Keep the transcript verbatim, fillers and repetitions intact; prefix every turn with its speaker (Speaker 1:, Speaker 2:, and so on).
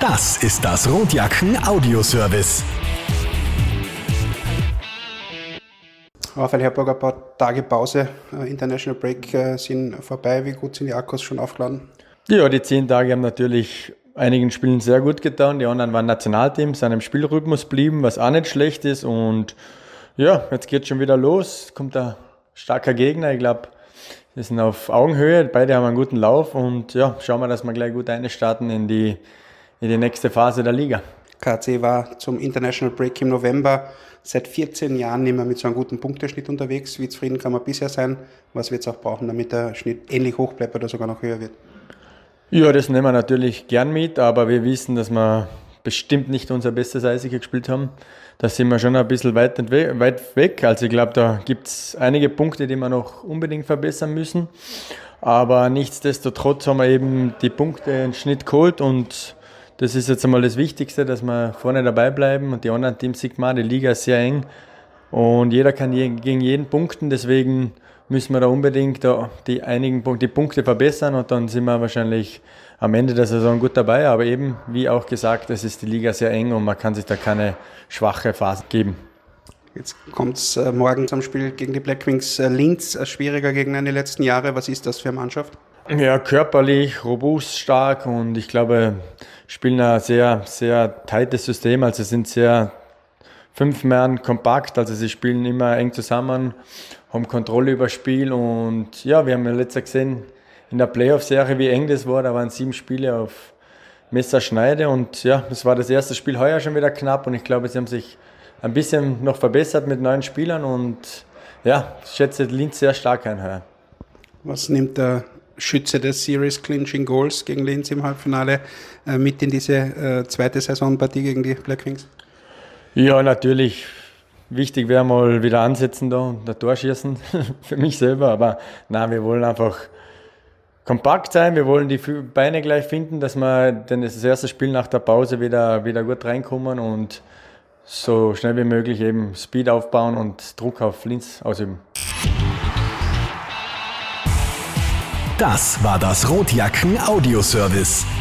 Speaker 1: Das ist das Rotjacken Audioservice.
Speaker 2: Raphael Herberger, ein paar Tage Pause, International Break sind vorbei. Wie gut sind die Akkus schon aufgeladen?
Speaker 3: Ja, die zehn Tage haben natürlich einigen Spielen sehr gut getan. Die anderen waren Nationalteams, sind im Spielrhythmus blieben, was auch nicht schlecht ist. Und ja, jetzt geht schon wieder los. Kommt ein starker Gegner. Ich glaube, wir sind auf Augenhöhe. Beide haben einen guten Lauf. Und ja, schauen wir, dass wir gleich gut einstarten in die, in die nächste Phase der Liga.
Speaker 2: K C war zum International Break im November seit vierzehn Jahren nicht mehr mit so einem guten Punkteschnitt unterwegs. Wie zufrieden kann man bisher sein? Was wird es auch brauchen, damit der Schnitt ähnlich hoch bleibt oder sogar noch höher wird?
Speaker 3: Ja, das nehmen wir natürlich gern mit, aber wir wissen, dass wir bestimmt nicht unser bestes Eishockey gespielt haben. Da sind wir schon ein bisschen weit, weit weg. Also ich glaube, da gibt es einige Punkte, die wir noch unbedingt verbessern müssen. Aber nichtsdestotrotz haben wir eben die Punkte in Schnitt geholt und das ist jetzt einmal das Wichtigste, dass wir vorne dabei bleiben. Und die anderen Teams sieht man, die Liga ist sehr eng und jeder kann gegen jeden punkten. Deswegen müssen wir da unbedingt die einigen Punkte, die Punkte verbessern und dann sind wir wahrscheinlich am Ende der Saison gut dabei. Aber eben, wie auch gesagt, es ist die Liga sehr eng und man kann sich da keine schwache Phase geben.
Speaker 2: Jetzt kommt es äh, morgen zum Spiel gegen die Blackwings. Äh, Linz, ein schwieriger Gegner in den letzten Jahren. Was ist das für eine Mannschaft?
Speaker 3: Ja, körperlich, robust, stark und ich glaube, spielen ein sehr, sehr tightes System. Also sind sehr fünf Mann kompakt, also sie spielen immer eng zusammen, haben Kontrolle über das Spiel und ja, wir haben ja letztes Jahr gesehen in der Playoff-Serie, wie eng das war. Da waren sieben Spiele auf Messerschneide und ja, das war das erste Spiel heuer schon wieder knapp und ich glaube, sie haben sich ein bisschen noch verbessert mit neuen Spielern und ja, ich schätze Linz sehr stark ein heuer.
Speaker 2: Was nimmt der Schütze des Series Clinching Goals gegen Linz im Halbfinale äh, mit in diese äh, zweite Saisonpartie gegen die Blackwings?
Speaker 3: Ja, natürlich. Wichtig wäre mal wieder ansetzen da und ein Tor schießen für mich selber. Aber nein, wir wollen einfach kompakt sein. Wir wollen die Beine gleich finden, dass wir dann das erste Spiel nach der Pause wieder, wieder gut reinkommen und so schnell wie möglich eben Speed aufbauen und Druck auf Linz ausüben.
Speaker 1: Das war das Rotjacken Audioservice.